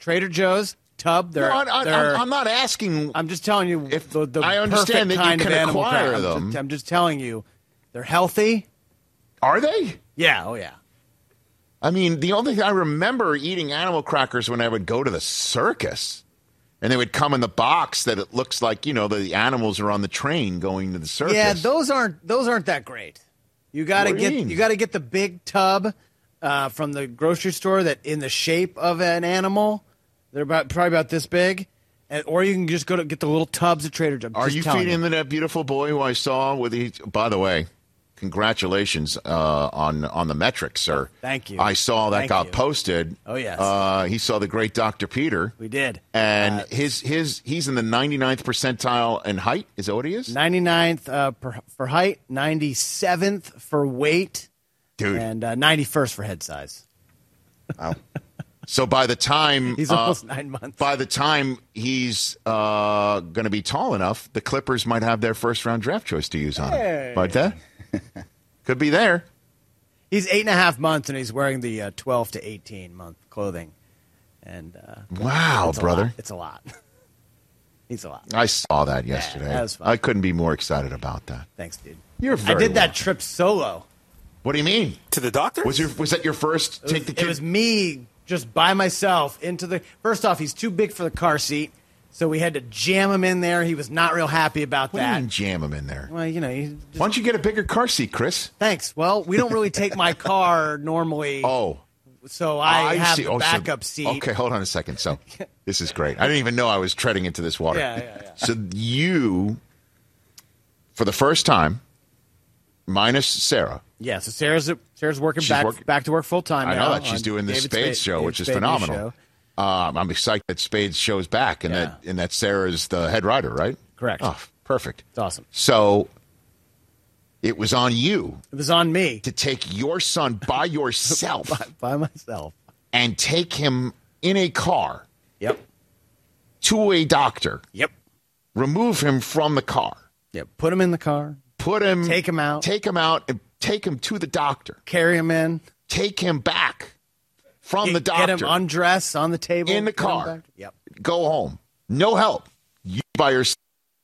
Trader Joe's tub. I'm not asking. I'm just telling you if the I understand perfect that kind you of can animal acquire cracker. them. I'm just telling you, they're healthy. Are they? Yeah. Oh yeah. I mean, the only thing I remember eating animal crackers when I would go to the circus. And they would come in the box that it looks like, the animals are on the train going to the circus. Yeah, those aren't that great. You got to get the big tub from the grocery store that in the shape of an animal. They're probably about this big, or you can just go to get the little tubs at Trader Joe's. Are you feeding that beautiful boy who I saw with by the way, congratulations on the metrics, sir. Thank you. I saw that got posted. Oh yes. He saw the great Dr. Peter. We did. And he's in the 99th percentile in height. Is that what he is? 99th for height, 97th for weight, dude, and 91st for head size. Wow. So by the time he's almost 9 months. By the time he's going to be tall enough, the Clippers might have their first round draft choice to use on him. Like that. Could be there. He's 8.5 months, and he's wearing the 12 to 18 month clothing. And wow, brother, it's a lot. He's a lot. I saw that yesterday. That was fun. I couldn't be more excited about that. Thanks, dude. You're very I did that welcome. trip solo. What do you mean? To the doctor? Was that your first take the kid? It was me just by myself into the. First off, he's too big for the car seat. So we had to jam him in there. He was not real happy about What that. do you mean jam him in there? Well, why don't you get a bigger car seat, Chris? Thanks. Well, we don't really take my car normally. Oh. So I have see. the backup seat. Okay, hold on a second. So this is great. I didn't even know I was treading into this water. Yeah. So you, for the first time, minus Sarah. Yeah, so Sarah's working back to work full time now. I know that she's doing the Spades show, which is phenomenal. I'm excited that Spades show's back and that Sarah's the head writer, right? Correct. Oh, perfect. It's awesome. So it was on you. It was on me to take your son by yourself, by myself, and take him in a car. Yep. To a doctor. Yep. Remove him from the car. Yep. Put him in the car. Take him out. Take him out and take him to the doctor. Carry him in. Take him back from the doctor. Get him undressed on the table. In the car. Yep. Go home. No help. You by yourself.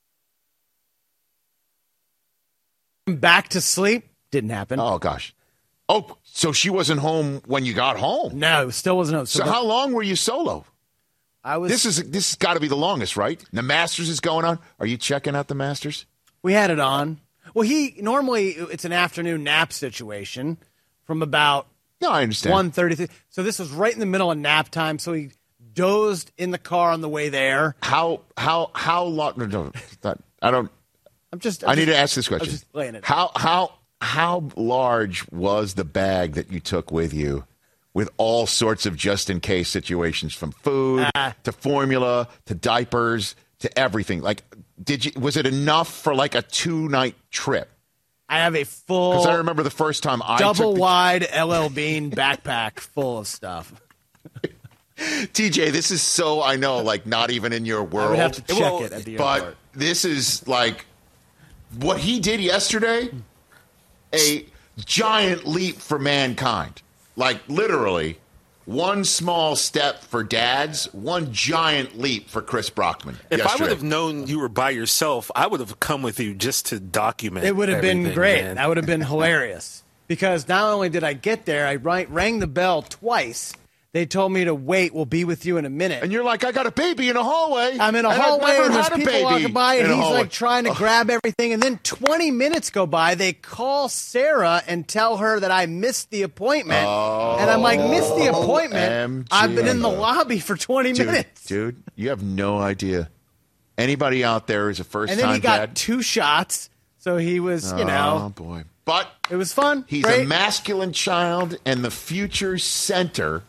Back to sleep. Didn't happen. Oh, gosh. Oh, so she wasn't home when you got home? No, still wasn't home. So how long were you solo? This has got to be the longest, right? The Masters is going on. Are you checking out the Masters? We had it on. Well, normally it's an afternoon nap situation from about I understand 1:30. So this was right in the middle of nap time. So he dozed in the car on the way there. How long? No, I don't. I need to ask this question. I'm just laying it. How large was the bag that you took with you, with all sorts of just in case situations, from food to formula to diapers to everything? Like, was it enough for like a 2-night trip? I have a full. Because I remember the first time I double took wide LL Bean backpack full of stuff. TJ, this is so, I know, like not even in your world. I would have to check it at the airport. But this is like what he did yesterday, a giant leap for mankind. Like literally, one small step for dads, one giant leap for Chris Brockman. If yesterday. I would have known you were by yourself, I would have come with you just to document. It would have been great. Man. That would have been hilarious. Because not only did I get there, I rang the bell twice. They told me to wait. We'll be with you in a minute. And you're like, I got a baby in a hallway. I'm in a hallway, and there's people walking by, and he's like trying to grab everything. And then 20 minutes go by. They call Sarah and tell her that I missed the appointment. And I'm like, missed the appointment? I've been in the lobby for 20 minutes. Dude, you have no idea. Anybody out there is a first-time dad? And then he got 2 shots. So he was, Oh, boy. But it was fun. He's Great. a masculine child and the future center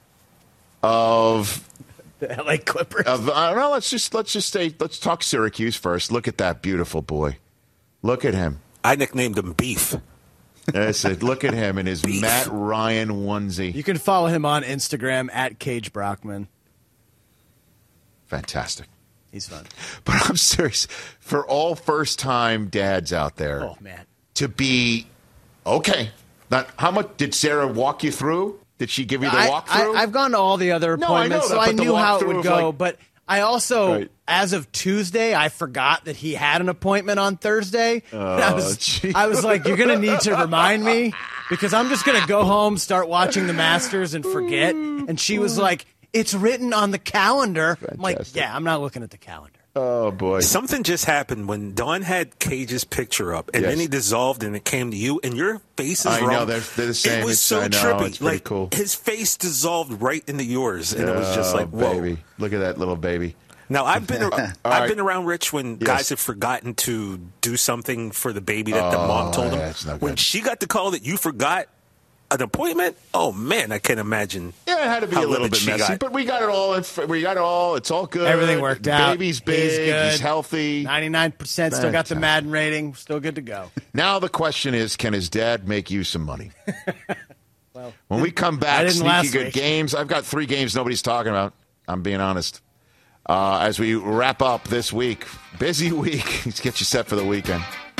of the LA Clippers. Let's talk Syracuse first. Look at that beautiful boy. Look at him. I nicknamed him Beef. Look at him in his Beef. Matt Ryan onesie. You can follow him on Instagram at Cage Brockman. Fantastic. He's fun. But I'm serious. For all first-time dads out there, man, to be okay. Now, how much did Sarah walk you through? Did she give you the walkthrough? I've gone to all the other appointments, so I knew how it would go. But I also, as of Tuesday, I forgot that he had an appointment on Thursday. I was like, you're going to need to remind me because I'm just going to go home, start watching the Masters and forget. And she was like, it's written on the calendar. Fantastic. I'm like, yeah, I'm not looking at the calendar. Oh, boy. Something just happened when Don had Cage's picture up, and then he dissolved, and it came to you, and your face is wrong. I know, they're the same. It was so trippy. It's pretty cool. His face dissolved right into yours, and it was just like, whoa. Baby. Look at that little baby. Now, I've been around, Rich, when guys have forgotten to do something for the baby that the mom told them. When she got the call that you forgot an appointment, oh man, I can't imagine. Yeah, it had to be a little bit messy, but we got it all. We got it all. It's all good. Everything worked out. Baby's big. He's healthy. 99%. Still got the Madden rating. Still good to go. Now the question is, can his dad make you some money? Well, when we come back, sneaky good games. I've got 3 games nobody's talking about. I'm being honest. As we wrap up this week, busy week. Let's get you set for the weekend.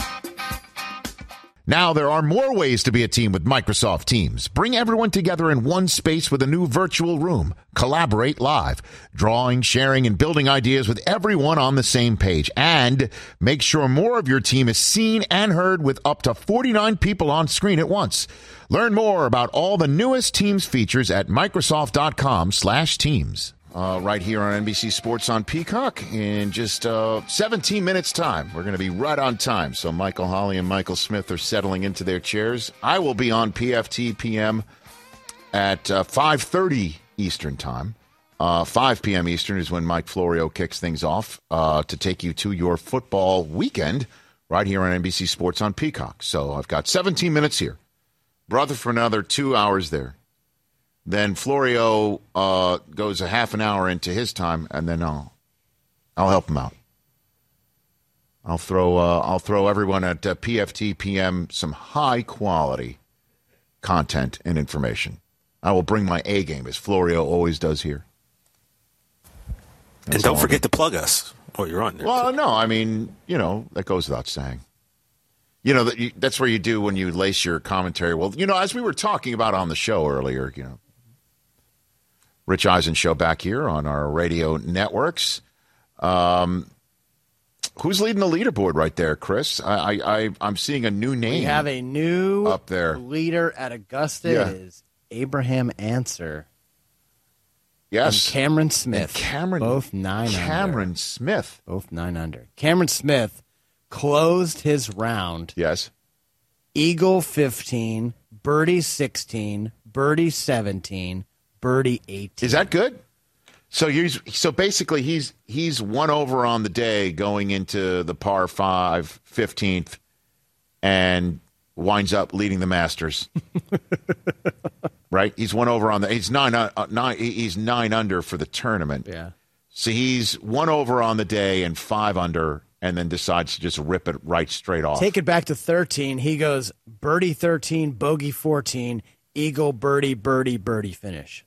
Now there are more ways to be a team with Microsoft Teams. Bring everyone together in one space with a new virtual room. Collaborate live, drawing, sharing, and building ideas with everyone on the same page. And make sure more of your team is seen and heard with up to 49 people on screen at once. Learn more about all the newest Teams features at Microsoft.com/Teams. Right here on NBC Sports on Peacock in just 17 minutes' time. We're going to be right on time. So Michael Holley and Michael Smith are settling into their chairs. I will be on PFT PM at 5:30 Eastern time. 5 p.m. Eastern is when Mike Florio kicks things off to take you to your football weekend right here on NBC Sports on Peacock. So I've got 17 minutes here. Brother for another 2 hours there. Then Florio goes a half an hour into his time, and then I'll help him out. I'll throw everyone at PFT PM some high quality content and information. I will bring my A game, as Florio always does here. And don't forget to plug us while you're on there. Well, no, I mean, that goes without saying. That's where you do when you lace your commentary. Well, as we were talking about on the show earlier, Rich Eisen show back here on our radio networks. Who's leading the leaderboard right there, Chris? I'm seeing a new name. We have a new up there leader at Augusta. Yeah. It is Abraham Answer. Yes. And Cameron Smith. Both 9 under. Cameron Smith. Both 9 under. Cameron Smith closed his round. Yes. Eagle 15, birdie 16, birdie 17, birdie 18. Is that good? So basically he's 1 over on the day going into the par 5 15th and winds up leading the Masters. Right? He's 1 over on the he's 9 under for the tournament. Yeah. So he's 1 over on the day and 5 under and then decides to just rip it right straight off. Take it back to 13. He goes birdie 13, bogey 14, eagle, birdie, birdie, birdie finish.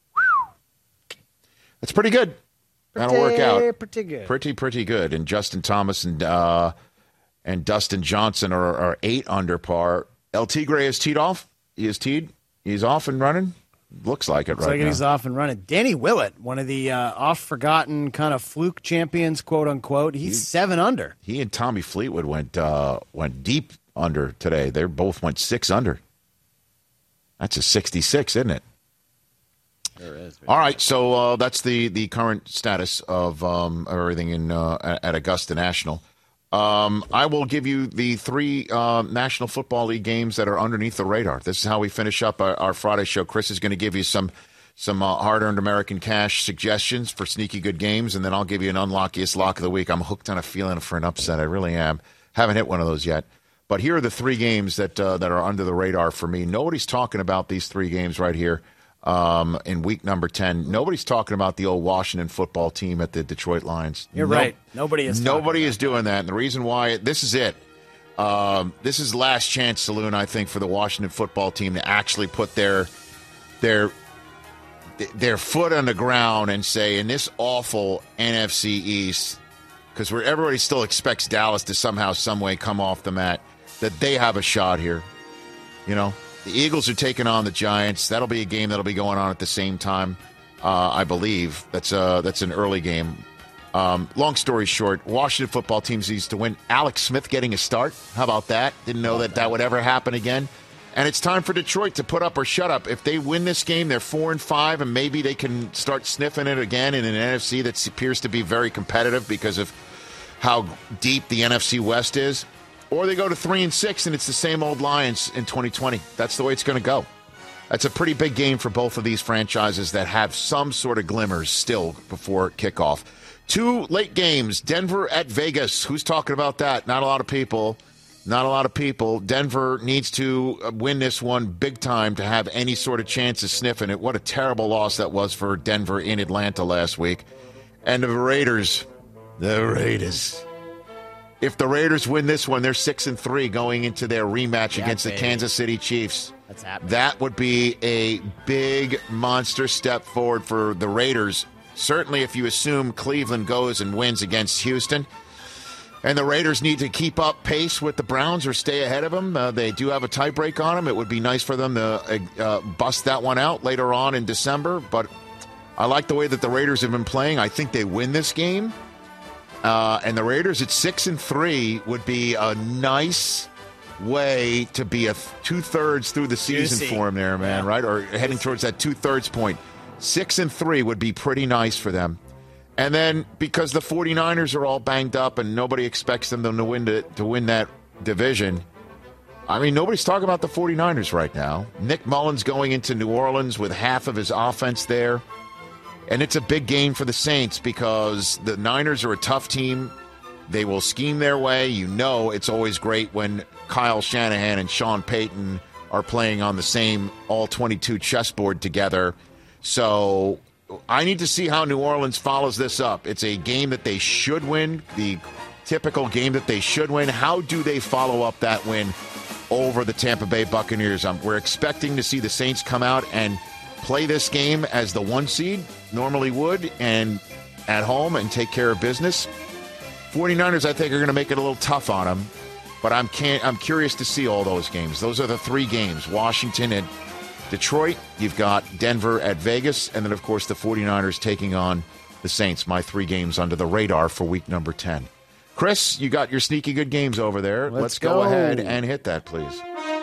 That's pretty good. That'll work out. Pretty good. Pretty good. And Justin Thomas and Dustin Johnson are 8 under par. El Tigre is teed off. He is teed. He's off and running. Looks like it right now. He's off and running. Danny Willett, one of the oft-forgotten kind of fluke champions, quote-unquote, he's 7 under. He and Tommy Fleetwood went deep under today. They both went 6 under. That's a 66, isn't it? There is. All right, so that's the current status of everything at Augusta National. I will give you the 3 National Football League games that are underneath the radar. This is how we finish up our Friday show. Chris is going to give you some hard-earned American cash suggestions for sneaky good games, and then I'll give you an unlockiest lock of the week. I'm hooked on a feeling for an upset. I really am. Haven't hit one of those yet. But here are the 3 games that are under the radar for me. Nobody's talking about these 3 games right here. In week number 10, nobody's talking about the old Washington football team at the Detroit Lions. You're right. Nobody is doing that. And the reason why, this is it. This is last chance saloon, I think, for the Washington football team to actually put their foot on the ground and say, in this awful NFC East, because everybody still expects Dallas to somehow, some way come off the mat, that they have a shot here. The Eagles are taking on the Giants. That'll be a game that'll be going on at the same time, I believe. That's an early game. Long story short, Washington football team needs to win. Alex Smith getting a start. How about that? Didn't know that would ever happen again. And it's time for Detroit to put up or shut up. If they win this game, they're 4-5, and maybe they can start sniffing it again in an NFC that appears to be very competitive because of how deep the NFC West is. Or they go to 3-6, and it's the same old Lions in 2020. That's the way it's going to go. That's a pretty big game for both of these franchises that have some sort of glimmers still before kickoff. 2 late games, Denver at Vegas. Who's talking about that? Not a lot of people. Not a lot of people. Denver needs to win this one big time to have any sort of chance of sniffing it. What a terrible loss that was for Denver in Atlanta last week. And the Raiders. If the Raiders win this one, they're 6-3 going into their rematch against the Kansas City Chiefs. That's happening. That would be a big monster step forward for the Raiders. Certainly if you assume Cleveland goes and wins against Houston. And the Raiders need to keep up pace with the Browns or stay ahead of them. They do have a tiebreak on them. It would be nice for them to bust that one out later on in December. But I like the way that the Raiders have been playing. I think they win this game. And the Raiders at 6-3 would be a nice way to be 2/3 through the season for them there, man, right? Or heading towards that 2/3 point. 6-3 would be pretty nice for them. And then because the 49ers are all banged up and nobody expects them to win that division, I mean, nobody's talking about the 49ers right now. Nick Mullins going into New Orleans with half of his offense there. And it's a big game for the Saints because the Niners are a tough team. They will scheme their way. You know it's always great when Kyle Shanahan and Sean Payton are playing on the same all-22 chessboard together. So I need to see how New Orleans follows this up. It's a game that they should win, the typical game that they should win. How do they follow up that win over the Tampa Bay Buccaneers? We're expecting to see the Saints come out and play this game as the 1 seed normally would and at home and take care of business. 49ers, I think, are going to make it a little tough on them, but I'm curious to see all those games. Those are the 3 games, Washington and Detroit. You've got Denver at Vegas, and then, of course, the 49ers taking on the Saints. My 3 games under the radar for week number 10. Chris, you got your sneaky good games over there. Let's go ahead and hit that, please.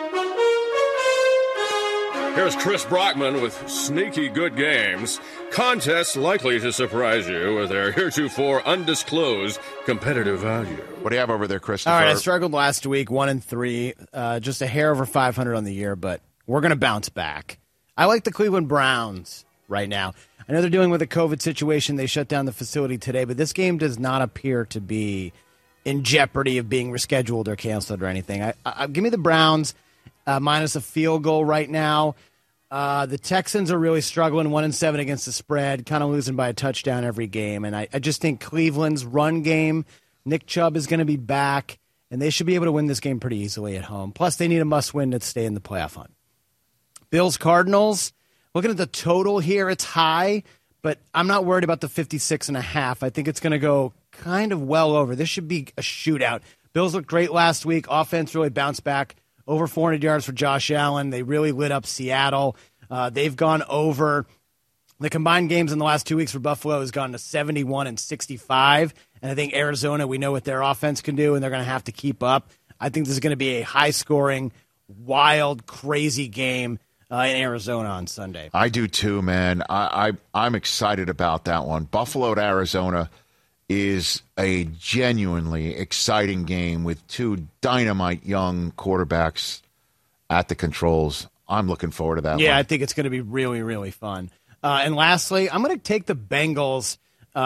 Here's Chris Brockman with sneaky good games. Contests likely to surprise you with their heretofore undisclosed competitive value. What do you have over there, Christopher? All right, I struggled last week, 1-3, just a hair over 500 on the year, but we're going to bounce back. I like the Cleveland Browns right now. I know they're dealing with a COVID situation. They shut down the facility today, but this game does not appear to be in jeopardy of being rescheduled or canceled or anything. Give me the Browns minus a field goal right now. The Texans are really struggling, 1-7 against the spread, kind of losing by a touchdown every game. And I just think Cleveland's run game, Nick Chubb is going to be back, and they should be able to win this game pretty easily at home. Plus, they need a must-win to stay in the playoff hunt. Bills-Cardinals, looking at the total here, it's high, but I'm not worried about the 56.5. I think it's going to go kind of well over. This should be a shootout. Bills looked great last week. Offense really bounced back. Over 400 yards for Josh Allen. They really lit up Seattle. They've gone over. The combined games in the last 2 weeks for Buffalo has gone to 71 and 65. And I think Arizona, we know what their offense can do, and they're going to have to keep up. I think this is going to be a high-scoring, wild, crazy game in Arizona on Sunday. I do too, man. I'm excited about that one. Buffalo to Arizona is a genuinely exciting game with 2 dynamite young quarterbacks at the controls. I'm looking forward to that one. Yeah, I think it's going to be really, really fun. And lastly, I'm going to take the Bengals.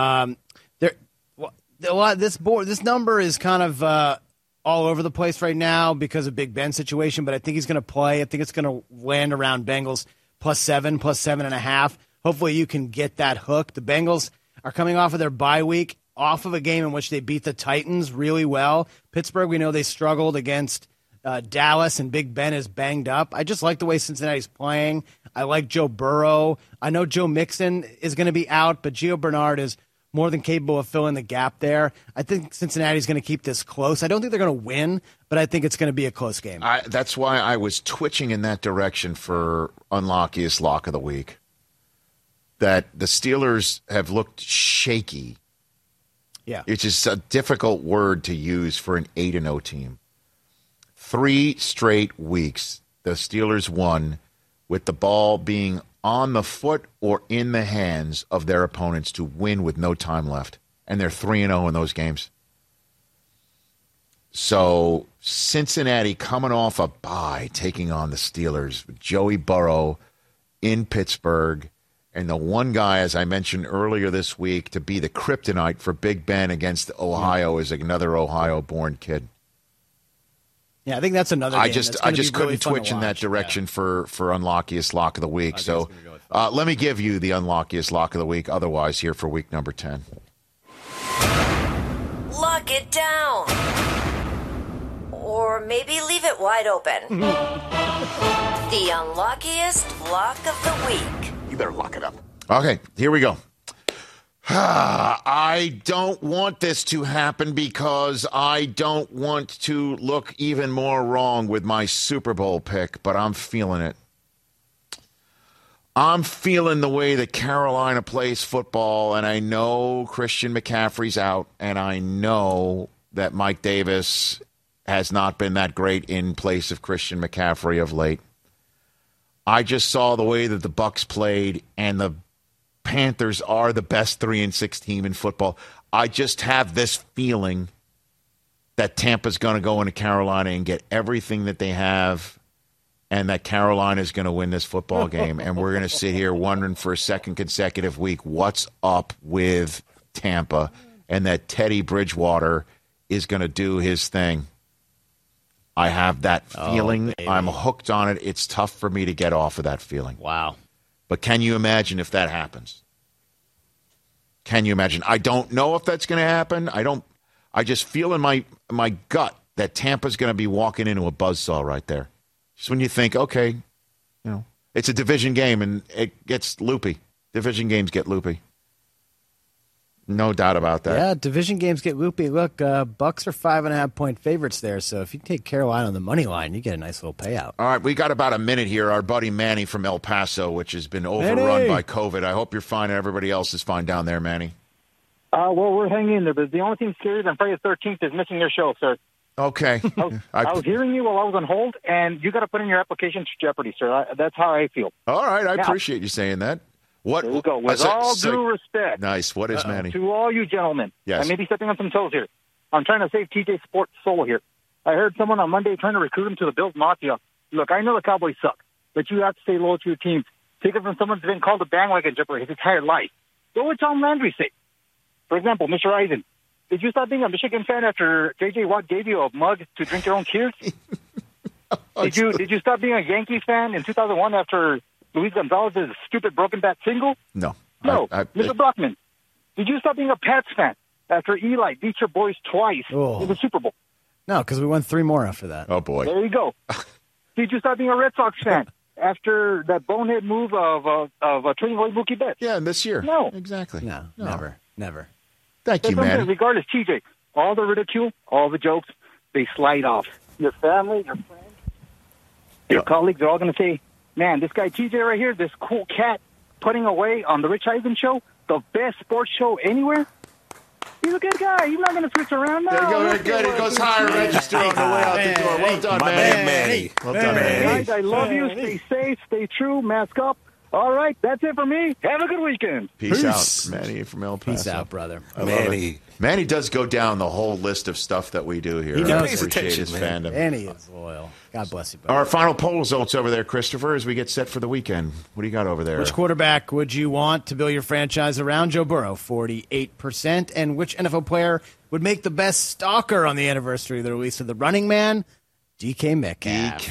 This number is kind of all over the place right now because of Big Ben's situation, but I think he's going to play. I think it's going to land around Bengals +7, +7.5. Hopefully you can get that hook. The Bengals are coming off of their bye week, off of a game in which they beat the Titans really well. Pittsburgh, we know they struggled against Dallas, and Big Ben is banged up. I just like the way Cincinnati's playing. I like Joe Burrow. I know Joe Mixon is going to be out, but Gio Bernard is more than capable of filling the gap there. I think Cincinnati's going to keep this close. I don't think they're going to win, but I think it's going to be a close game. That's why I was twitching in that direction for unlockiest lock of the week. That the Steelers have looked shaky. Yeah. It's just a difficult word to use for an 8-0 team. 3 straight weeks, the Steelers won with the ball being on the foot or in the hands of their opponents to win with no time left. And they're 3-0 in those games. So Cincinnati coming off a bye, taking on the Steelers, with Joey Burrow in Pittsburgh, and the one guy, as I mentioned earlier this week, to be the kryptonite for Big Ben against Ohio is another Ohio-born kid. Yeah, I think that's another game. I just couldn't really twitch in that direction for unlockiest lock of the week. So let me give you the unlockiest lock of the week. Otherwise, here for week number 10. Lock it down. Or maybe leave it wide open. The unlockiest lock of the week. You better lock it up. Okay, here we go. I don't want this to happen because I don't want to look even more wrong with my Super Bowl pick, but I'm feeling it. I'm feeling the way that Carolina plays football, and I know Christian McCaffrey's out, and I know that Mike Davis has not been that great in place of Christian McCaffrey of late. I just saw the way that the Bucs played, and the Panthers are the best 3-6 team in football. I just have this feeling that Tampa's going to go into Carolina and get everything that they have, and that Carolina's going to win this football game. And we're going to sit here wondering for a second consecutive week what's up with Tampa, and that Teddy Bridgewater is going to do his thing. I have that feeling. I'm hooked on it. It's tough for me to get off of that feeling. Wow. But can you imagine if that happens? Can you imagine? I don't know if that's going to happen. I just feel in my gut that Tampa's going to be walking into a buzzsaw right there. Just when you think, okay, it's a division game and it gets loopy. Division games get loopy. No doubt about that. Yeah, division games get loopy. Look, Bucs are 5.5-point favorites there, so if you take Carolina on the money line, you get a nice little payout. All right, we got about a minute here. Our buddy Manny from El Paso, which has been overrun by COVID. I hope you're fine and everybody else is fine down there, Manny. Well, we're hanging in there, but the only thing scarier than Friday the 13th is missing your show, sir. Okay. I was hearing you while I was on hold, and you got to put in your application to Jeopardy, sir. That's how I feel. All right, I appreciate you saying that. What? There you go. With all due respect. Nice. What is Manny? To all you gentlemen. Yes. I may be stepping on some toes here. I'm trying to save TJ Sports' soul here. I heard someone on Monday trying to recruit him to the Bills Mafia. Look, I know the Cowboys suck, but you have to stay loyal to your team. Take it from someone who's been called a bandwagon jumper his entire life. Go with Tom Landry's sake. For example, Mr. Eisen, did you stop being a Michigan fan after J.J. Watt gave you a mug to drink your own tears? Did you stop being a Yankees fan in 2001 after Luis Gonzalez's stupid broken bat single? No. Mr. Brockman, did you stop being a Pats fan after Eli beat your boys twice in the Super Bowl? No, because we won 3 more after that. Oh, boy. There you go. Did you stop being a Red Sox fan after that bonehead move of trading away Mookie Betts? Yeah, this year. No. Exactly. No, never. Thank you, man. Regardless, TJ, all the ridicule, all the jokes, they slide off. Your family, your friends, your colleagues are all going to say, man, this guy TJ right here, this cool cat putting away on the Rich Eisen show, the best sports show anywhere. He's a good guy. He's not going to switch around now. There you go. Very good. It goes higher register on the way out the door. Well done, Manny. Well done, Manny. Guys, I love you. Stay safe. Stay true. Mask up. All right. That's it for me. Have a good weekend. Peace out. Manny from El Paso. Peace out, brother. Manny does go down the whole list of stuff that we do here. He I pays appreciate attention, his man. fandom. And he is loyal. God bless you, buddy. Our final poll results over there, Christopher, as we get set for the weekend. What do you got over there? Which quarterback would you want to build your franchise around? Joe Burrow, 48%. And which NFL player would make the best stalker on the anniversary of the release of The Running Man? DK Metcalf.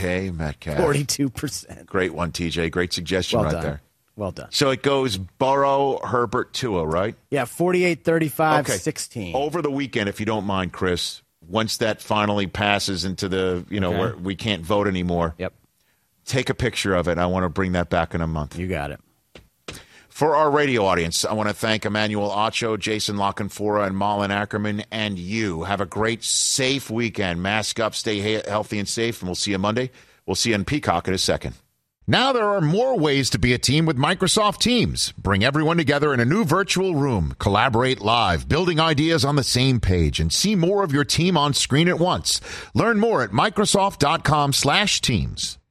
42%. Great one, TJ. Great suggestion Well done. there. Well done. So it goes Burrow, Herbert, Tua, right? Yeah, 48, 35, 16. Over the weekend, if you don't mind, Chris, once that finally passes into the, where we can't vote anymore. Yep. Take a picture of it. I want to bring that back in a month. You got it. For our radio audience, I want to thank Emmanuel Acho, Jason Lockenfora, and Malin Ackerman, and you. Have a great, safe weekend. Mask up, stay healthy and safe, and we'll see you Monday. We'll see you on Peacock in a second. Now there are more ways to be a team with Microsoft Teams. Bring everyone together in a new virtual room. Collaborate live, building ideas on the same page, and see more of your team on screen at once. Learn more at Microsoft.com/Teams.